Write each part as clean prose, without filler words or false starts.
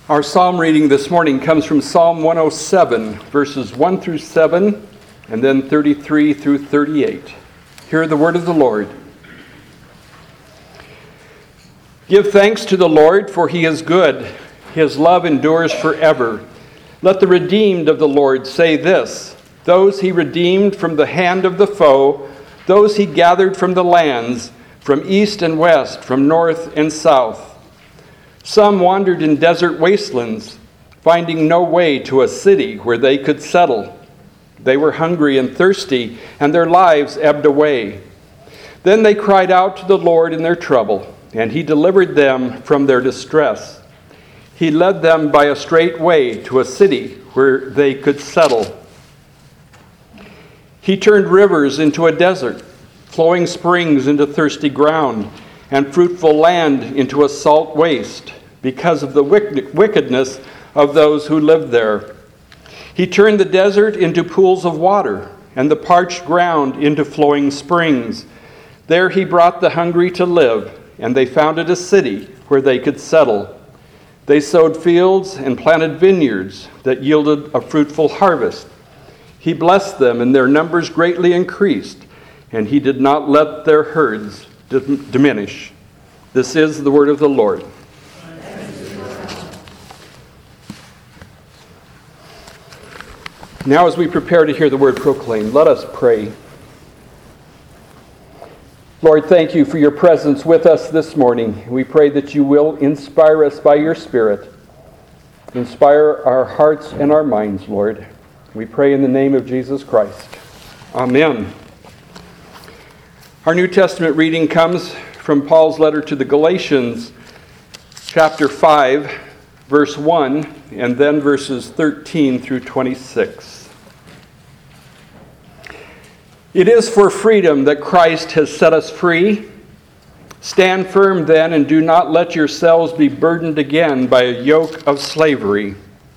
Our psalm reading this morning comes from Psalm 107, verses 1 through 7, and then 33 through 38. Hear the word of the Lord. Give thanks to the Lord, for he is good. His love endures forever. Let the redeemed of the Lord say this: those he redeemed from the hand of the foe, those he gathered from the lands, from east and west, from north and south. Some wandered in desert wastelands, finding no way to a city where they could settle. They were hungry and thirsty, and their lives ebbed away. Then they cried out to the Lord in their trouble, and he delivered them from their distress. He led them by a straight way to a city where they could settle. He turned rivers into a desert, flowing springs into thirsty ground, and fruitful land into a salt waste, because of the wickedness of those who lived there. He turned the desert into pools of water, and the parched ground into flowing springs. There he brought the hungry to live, and they founded a city where they could settle. They sowed fields and planted vineyards that yielded a fruitful harvest. He blessed them, and their numbers greatly increased, and he did not let their herds diminish. This is the word of the Lord. Now, as we prepare to hear the word proclaimed, let us pray. Lord, thank you for your presence with us this morning. We pray that you will inspire us by your Spirit. Inspire our hearts and our minds, Lord. We pray in the name of Jesus Christ. Amen. Our New Testament reading comes from Paul's letter to the Galatians, chapter 5, verse 1, and then verses 13 through 26. It is for freedom that Christ has set us free. Stand firm then, and do not let yourselves be burdened again by a yoke of slavery.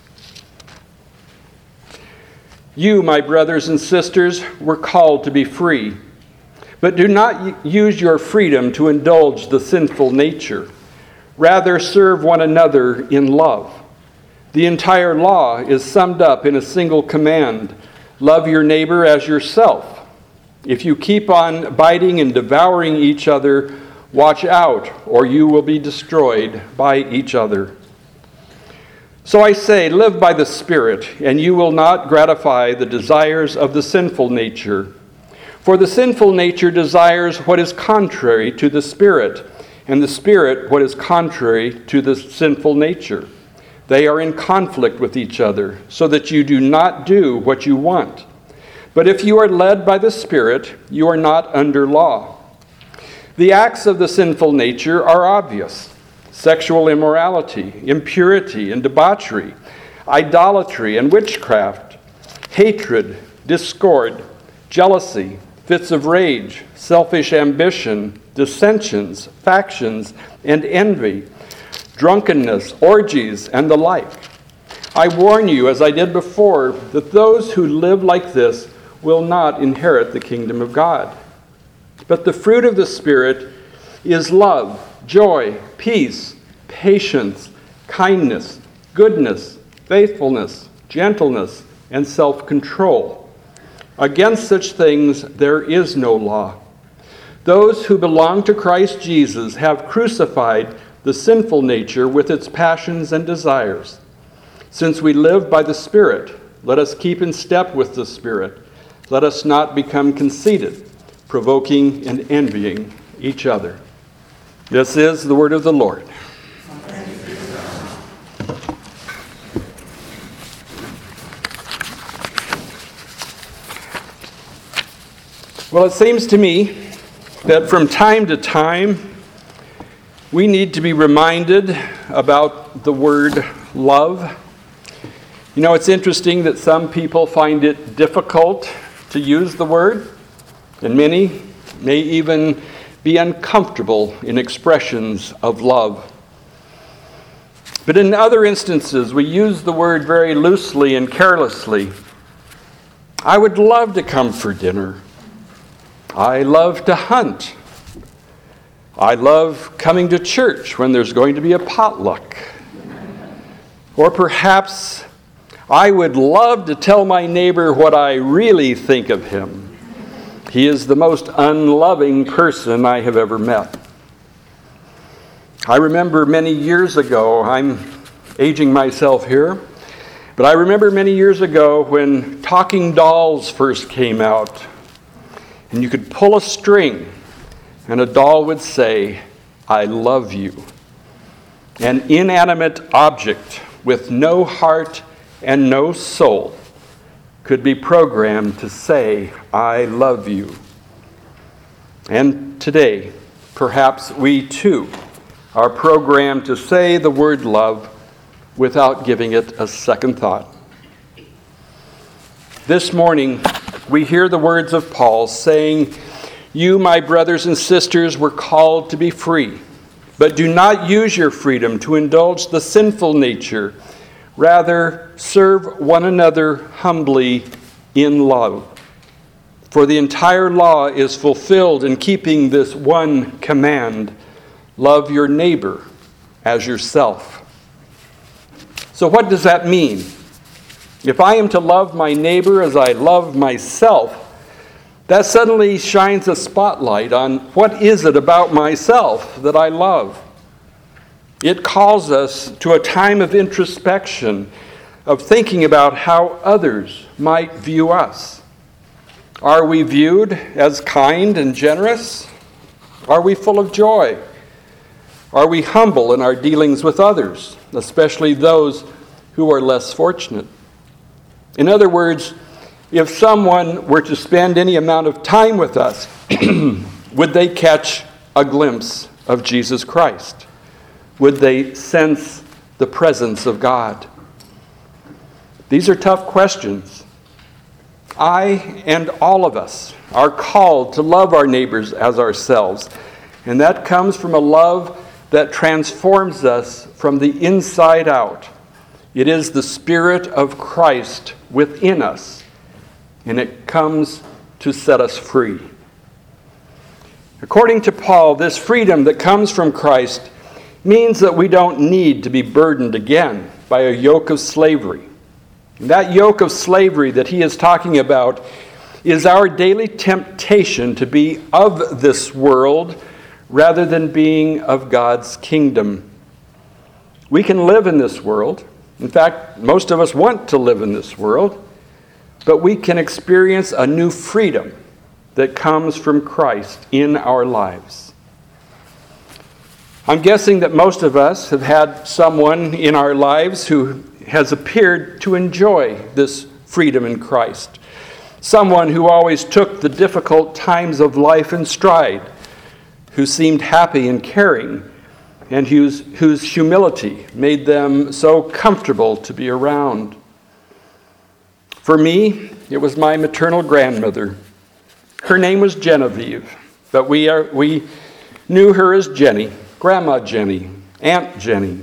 You, my brothers and sisters, were called to be free, but do not use your freedom to indulge the sinful nature. Rather, serve one another in love. The entire law is summed up in a single command: love your neighbor as yourself. If you keep on biting and devouring each other, watch out, or you will be destroyed by each other. So I say, live by the Spirit, and you will not gratify the desires of the sinful nature. For the sinful nature desires what is contrary to the Spirit, and the Spirit what is contrary to the sinful nature. They are in conflict with each other, so that you do not do what you want. But if you are led by the Spirit, you are not under law. The acts of the sinful nature are obvious: sexual immorality, impurity and debauchery, idolatry and witchcraft, hatred, discord, jealousy, fits of rage, selfish ambition, dissensions, factions, and envy, drunkenness, orgies, and the like. I warn you, as I did before, that those who live like this will not inherit the kingdom of God. But the fruit of the Spirit is love, joy, peace, patience, kindness, goodness, faithfulness, gentleness, and self-control. Against such things there is no law. Those who belong to Christ Jesus have crucified the sinful nature with its passions and desires. Since we live by the Spirit, let us keep in step with the Spirit. Let us not become conceited, provoking and envying each other. This is the word of the Lord. Well, it seems to me that from time to time we need to be reminded about the word love. You know, it's interesting that some people find it difficult to use the word, and many may even be uncomfortable in expressions of love. But in other instances, we use the word very loosely and carelessly. I would love to come for dinner. I love to hunt. I love coming to church when there's going to be a potluck. Or perhaps I would love to tell my neighbor what I really think of him. He is the most unloving person I have ever met. I remember many years ago, I'm aging myself here, but I remember many years ago when talking dolls first came out, and you could pull a string and a doll would say, "I love you." An inanimate object with no heart and no soul could be programmed to say, "I love you." And today, perhaps we too are programmed to say the word love without giving it a second thought. This morning, we hear the words of Paul saying, "You, my brothers and sisters, were called to be free, but do not use your freedom to indulge the sinful nature. Rather, serve one another humbly in love. For the entire law is fulfilled in keeping this one command: love your neighbor as yourself." So what does that mean? If I am to love my neighbor as I love myself, that suddenly shines a spotlight on what is it about myself that I love. It calls us to a time of introspection, of thinking about how others might view us. Are we viewed as kind and generous? Are we full of joy? Are we humble in our dealings with others, especially those who are less fortunate? In other words, if someone were to spend any amount of time with us, would they catch a glimpse of Jesus Christ? Would they sense the presence of God? These are tough questions. I and all of us are called to love our neighbors as ourselves, and that comes from a love that transforms us from the inside out. It is the Spirit of Christ within us, and it comes to set us free. According to Paul, this freedom that comes from Christ means that we don't need to be burdened again by a yoke of slavery. And that yoke of slavery that he is talking about is our daily temptation to be of this world rather than being of God's kingdom. We can live in this world. In fact, most of us want to live in this world, but we can experience a new freedom that comes from Christ in our lives. I'm guessing that most of us have had someone in our lives who has appeared to enjoy this freedom in Christ. Someone who always took the difficult times of life in stride, who seemed happy and caring, and whose humility made them so comfortable to be around. For me, it was my maternal grandmother. Her name was Genevieve, but we knew her as Jenny, Grandma Jenny, Aunt Jenny.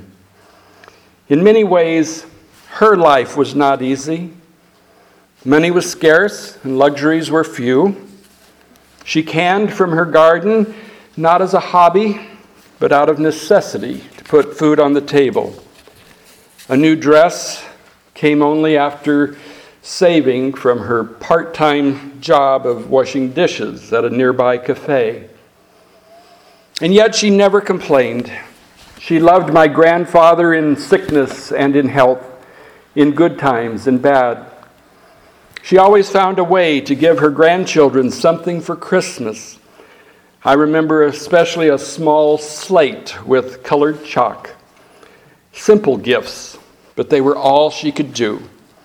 In many ways, her life was not easy. Money was scarce and luxuries were few. She canned from her garden, not as a hobby, but out of necessity to put food on the table. A new dress came only after saving from her part-time job of washing dishes at a nearby cafe. And yet she never complained. She loved my grandfather in sickness and in health, in good times and bad. She always found a way to give her grandchildren something for Christmas. I remember especially a small slate with colored chalk. Simple gifts, but they were all she could do.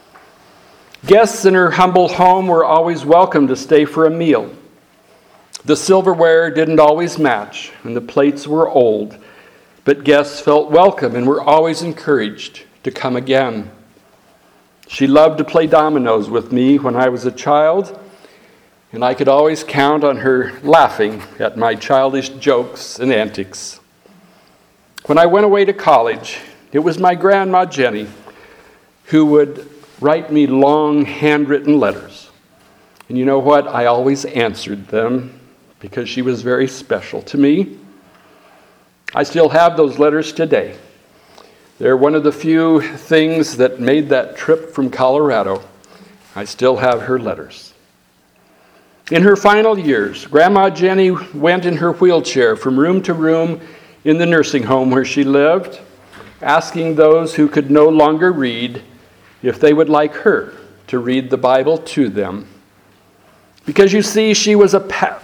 Guests in her humble home were always welcome to stay for a meal. The silverware didn't always match, and the plates were old, but guests felt welcome and were always encouraged to come again. She loved to play dominoes with me when I was a child, and I could always count on her laughing at my childish jokes and antics. When I went away to college, it was my grandma Jenny who would write me long handwritten letters. And you know what? I always answered them because she was very special to me. I still have those letters today. They're one of the few things that made that trip from Colorado. I still have her letters. In her final years, Grandma Jenny went in her wheelchair from room to room in the nursing home where she lived, asking those who could no longer read if they would like her to read the Bible to them. Because you see, she was a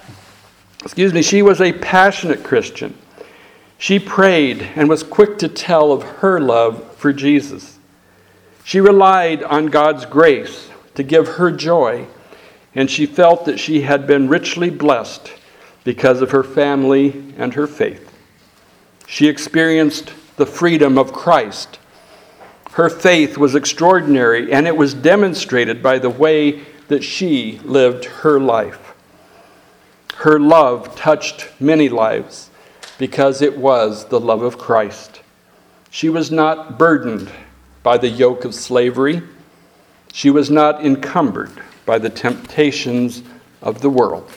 passionate Christian. She prayed and was quick to tell of her love for Jesus. She relied on God's grace to give her joy, and she felt that she had been richly blessed because of her family and her faith. She experienced the freedom of Christ. Her faith was extraordinary, and it was demonstrated by the way that she lived her life. Her love touched many lives because it was the love of Christ. She was not burdened by the yoke of slavery. She was not encumbered by the temptations of the world.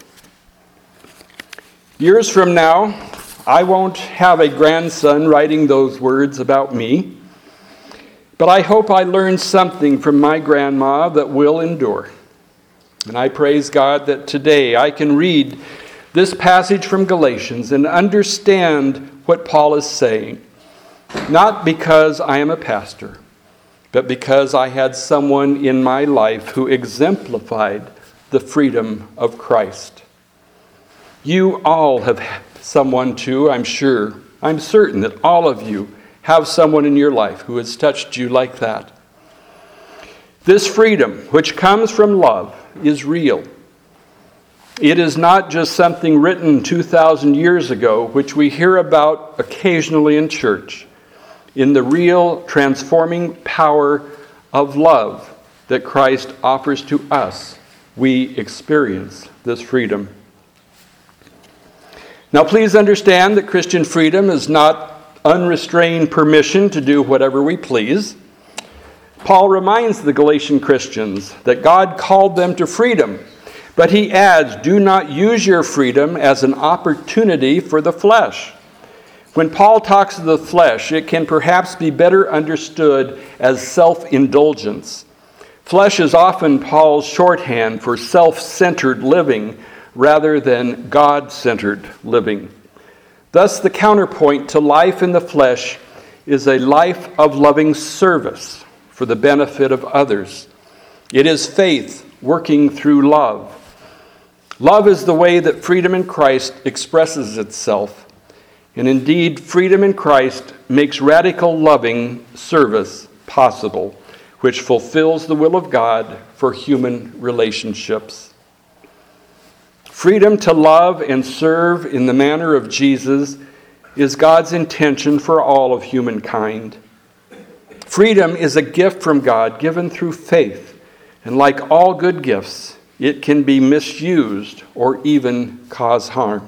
Years from now, I won't have a grandson writing those words about me, but I hope I learned something from my grandma that will endure. And I praise God that today I can read this passage from Galatians and understand what Paul is saying, not because I am a pastor, but because I had someone in my life who exemplified the freedom of Christ. You all have someone too, I'm sure. I'm certain that all of you have someone in your life who has touched you like that. This freedom, which comes from love, is real. It is not just something written 2,000 years ago, which we hear about occasionally in church. In the real transforming power of love that Christ offers to us, we experience this freedom. Now, please understand that Christian freedom is not unrestrained permission to do whatever we please. Paul reminds the Galatian Christians that God called them to freedom, but he adds, do not use your freedom as an opportunity for the flesh. When Paul talks of the flesh, it can perhaps be better understood as self-indulgence. Flesh is often Paul's shorthand for self-centered living rather than God-centered living. Thus, the counterpoint to life in the flesh is a life of loving service for the benefit of others. It is faith working through love. Love is the way that freedom in Christ expresses itself. And indeed, freedom in Christ makes radical loving service possible, which fulfills the will of God for human relationships. Freedom to love and serve in the manner of Jesus is God's intention for all of humankind. Freedom is a gift from God given through faith, and like all good gifts, it can be misused or even cause harm.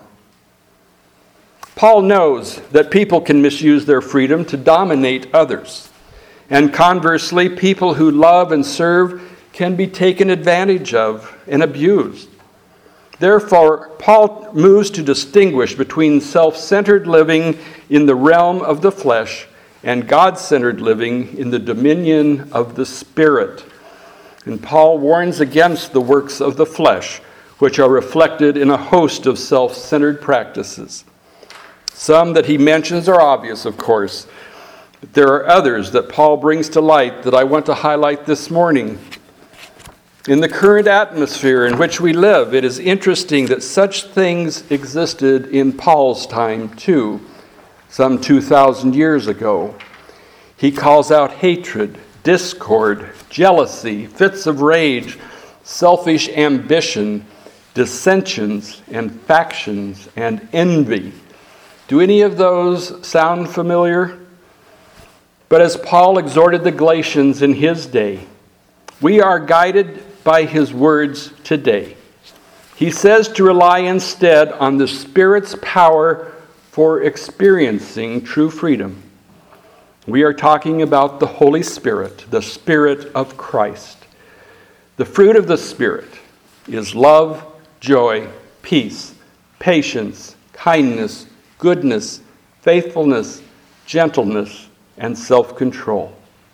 Paul knows that people can misuse their freedom to dominate others. And conversely, people who love and serve can be taken advantage of and abused. Therefore, Paul moves to distinguish between self-centered living in the realm of the flesh and God-centered living in the dominion of the Spirit. And Paul warns against the works of the flesh, which are reflected in a host of self-centered practices. Some that he mentions are obvious, of course, but there are others that Paul brings to light that I want to highlight this morning. In the current atmosphere in which we live, it is interesting that such things existed in Paul's time too, some 2,000 years ago. He calls out hatred, discord, jealousy, fits of rage, selfish ambition, dissensions, and factions, and envy. Do any of those sound familiar? But as Paul exhorted the Galatians in his day, we are guided by his words today. He says to rely instead on the Spirit's power for experiencing true freedom. We are talking about the Holy Spirit, the Spirit of Christ. The fruit of the Spirit is love, joy, peace, patience, kindness, goodness, faithfulness, gentleness, and self-control.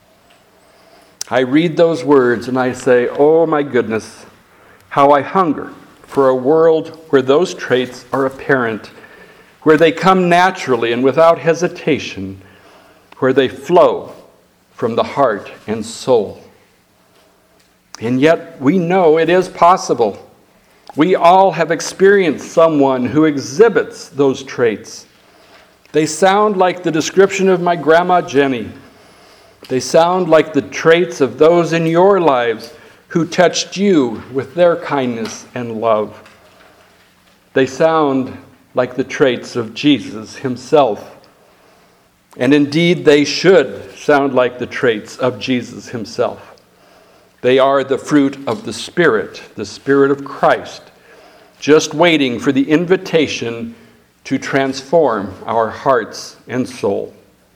I read those words and I say, oh my goodness, how I hunger for a world where those traits are apparent, where they come naturally and without hesitation, where they flow from the heart and soul. And yet we know it is possible. We all have experienced someone who exhibits those traits. They sound like the description of my Grandma Jenny. They sound like the traits of those in your lives who touched you with their kindness and love. They sound like the traits of Jesus himself. And indeed, they should sound like the traits of Jesus himself. They are the fruit of the Spirit of Christ, just waiting for the invitation to transform our hearts and soul.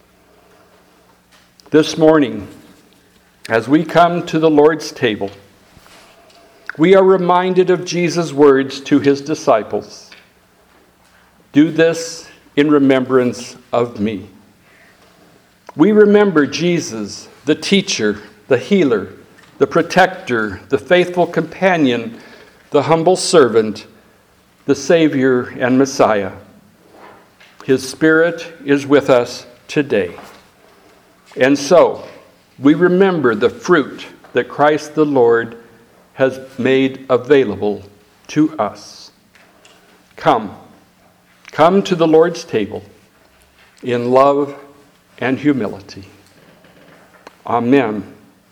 This morning, as we come to the Lord's table, we are reminded of Jesus' words to his disciples. Do this in remembrance of me. We remember Jesus, the teacher, the healer, the protector, the faithful companion, the humble servant, the Savior and Messiah. His Spirit is with us today. And so, we remember the fruit that Christ the Lord has made available to us. Come to the Lord's table in love and humility. Amen.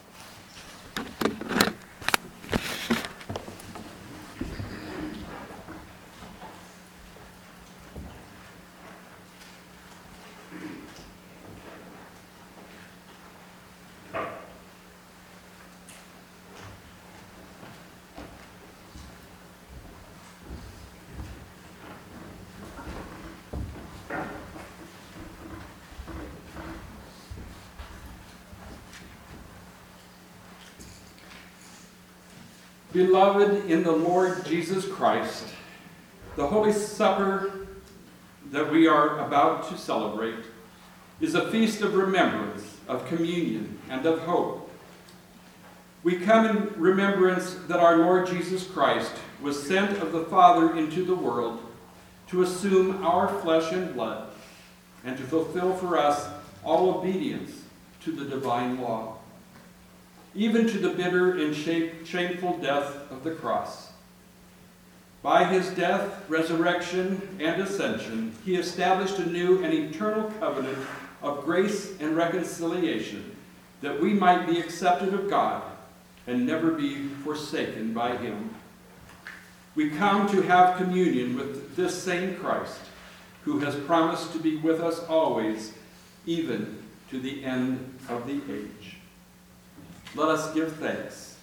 Beloved in the Lord Jesus Christ, the Holy Supper that we are about to celebrate is a feast of remembrance, of communion, and of hope. We come in remembrance that our Lord Jesus Christ was sent of the Father into the world to assume our flesh and blood and to fulfill for us all obedience to the divine law, even to the bitter and shameful death of the cross. By his death, resurrection, and ascension, he established a new and eternal covenant of grace and reconciliation, that we might be accepted of God and never be forsaken by him. We come to have communion with this same Christ, who has promised to be with us always, even to the end of the age. Let us give thanks.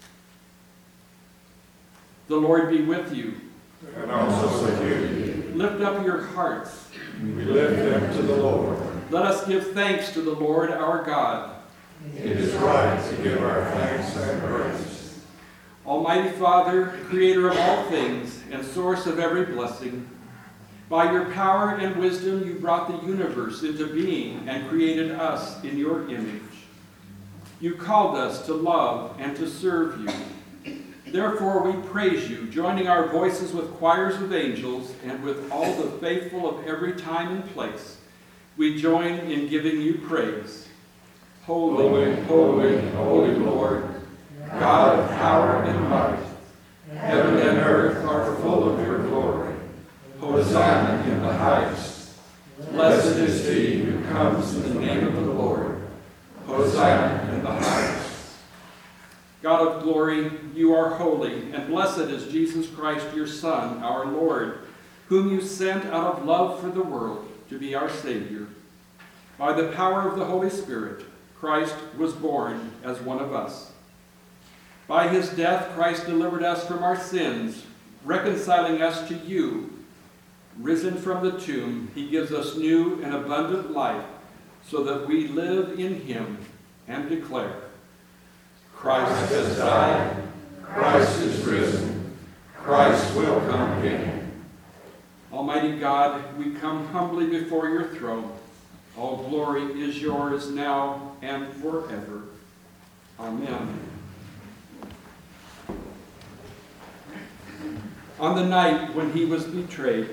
The Lord be with you. And also with you. Lift up your hearts. We lift them to the Lord. Let us give thanks to the Lord our God. It is right to give our thanks and praise. Almighty Father, creator of all things and source of every blessing, by your power and wisdom you brought the universe into being and created us in your image. You called us to love and to serve you. Therefore we praise you, joining our voices with choirs of angels and with all the faithful of every time and place. We join in giving you praise. Holy, holy, holy Lord, God of power and might. Heaven and earth are full of your glory. Hosanna in the highest. Blessed is he who comes in the name of the Lord. Hosanna in the highest. God of glory, you are holy, and blessed is Jesus Christ, your Son, our Lord, whom you sent out of love for the world to be our Savior. By the power of the Holy Spirit, Christ was born as one of us. By his death, Christ delivered us from our sins, reconciling us to you. Risen from the tomb, he gives us new and abundant life, so that we live in him and declare, Christ has died, Christ is risen, Christ will come again. Almighty God, we come humbly before your throne, All glory is yours now and forever. Amen. On the night when he was betrayed,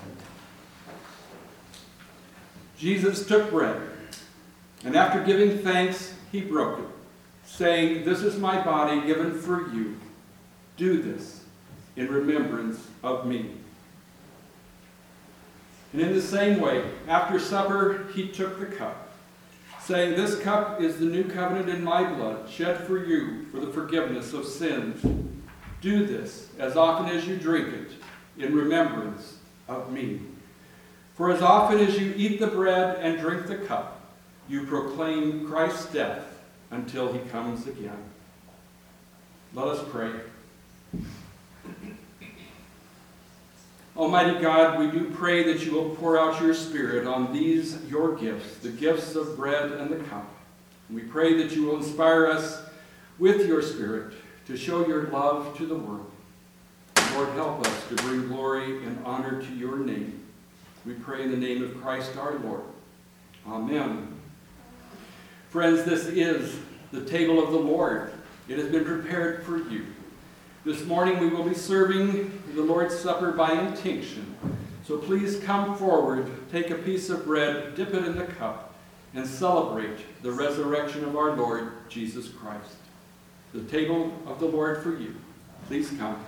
Jesus took bread, and after giving thanks, he broke it, saying, "This is my body given for you. Do this in remembrance of me." And in the same way, after supper, he took the cup, saying, "This cup is the new covenant in my blood, shed for you for the forgiveness of sins. Do this as often as you drink it in remembrance of me. For as often as you eat the bread and drink the cup, you proclaim Christ's death until he comes again." Let us pray. Almighty God, we do pray that you will pour out your Spirit on these, your gifts, the gifts of bread and the cup. We pray that you will inspire us with your Spirit to show your love to the world. Lord, help us to bring glory and honor to your name. We pray in the name of Christ our Lord. Amen. Friends, this is the table of the Lord. It has been prepared for you. This morning we will be serving the Lord's Supper by intinction. So please come forward, take a piece of bread, dip it in the cup, and celebrate the resurrection of our Lord Jesus Christ. The table of the Lord for you. Please come.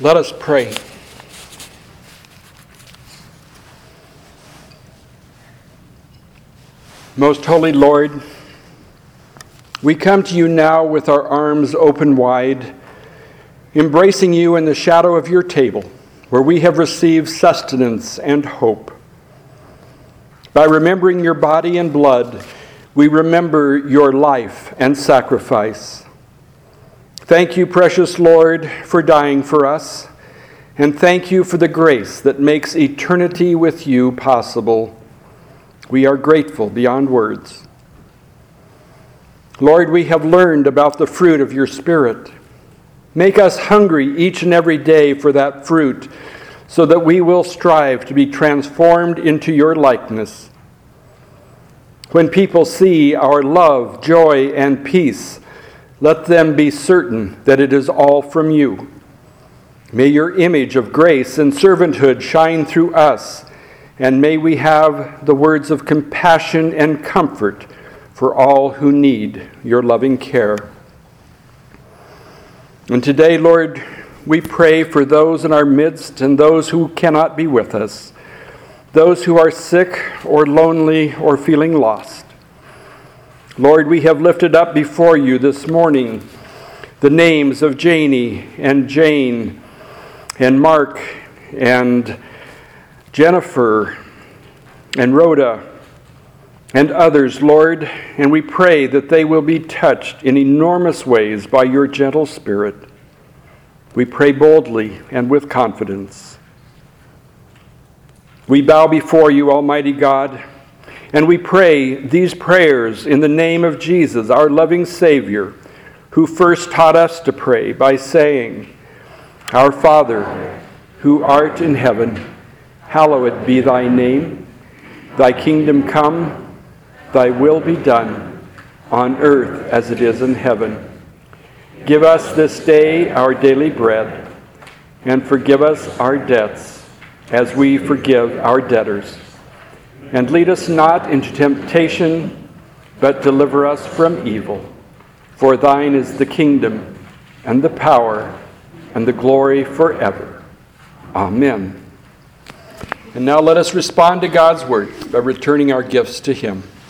Let us pray. Most holy Lord, we come to you now with our arms open wide, embracing you in the shadow of your table, where we have received sustenance and hope. By remembering your body and blood, we remember your life and sacrifice. Thank you, precious Lord, for dying for us, and thank you for the grace that makes eternity with you possible. We are grateful beyond words. Lord, we have learned about the fruit of your Spirit. Make us hungry each and every day for that fruit, so that we will strive to be transformed into your likeness. When people see our love, joy, and peace, let them be certain that it is all from you. May your image of grace and servanthood shine through us, and may we have the words of compassion and comfort for all who need your loving care. And today, Lord, we pray for those in our midst and those who cannot be with us, those who are sick or lonely or feeling lost. Lord, we have lifted up before you this morning the names of Janie and Jane and Mark and Jennifer and Rhoda and others, Lord, and we pray that they will be touched in enormous ways by your gentle Spirit. We pray boldly and with confidence. We bow before you, Almighty God, and we pray these prayers in the name of Jesus, our loving Savior, who first taught us to pray by saying, Our Father, who art in heaven, hallowed be thy name. Thy kingdom come, thy will be done, on earth as it is in heaven. Give us this day our daily bread, and forgive us our debts, as we forgive our debtors. And lead us not into temptation, but deliver us from evil. For thine is the kingdom, and the power, and the glory forever. Amen. And now let us respond to God's word by returning our gifts to him.